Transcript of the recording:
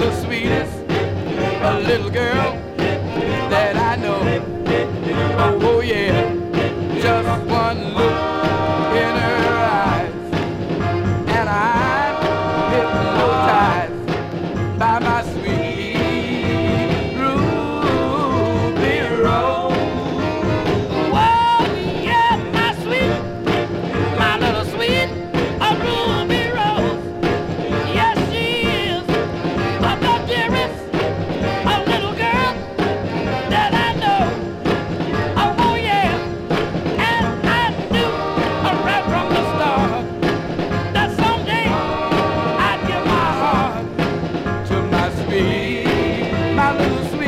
the sweetest little girl that I know. Oh, oh yeah, just one look in her eyes, and I'm hypnotized by my sweet Ruby Rose. Whoa, yeah, my sweet, my little sweet Ruby Rose. Yes, she is the dearest little girl that I know. Oh, oh yeah, and I knew right from the start that someday I'd give my heart to my sweet, my little sweet